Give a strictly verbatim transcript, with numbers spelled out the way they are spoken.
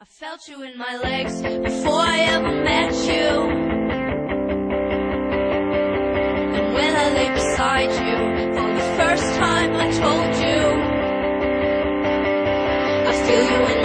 I felt you in my legs before I ever met you. And when I lay beside you for the first time, I told you I feel you in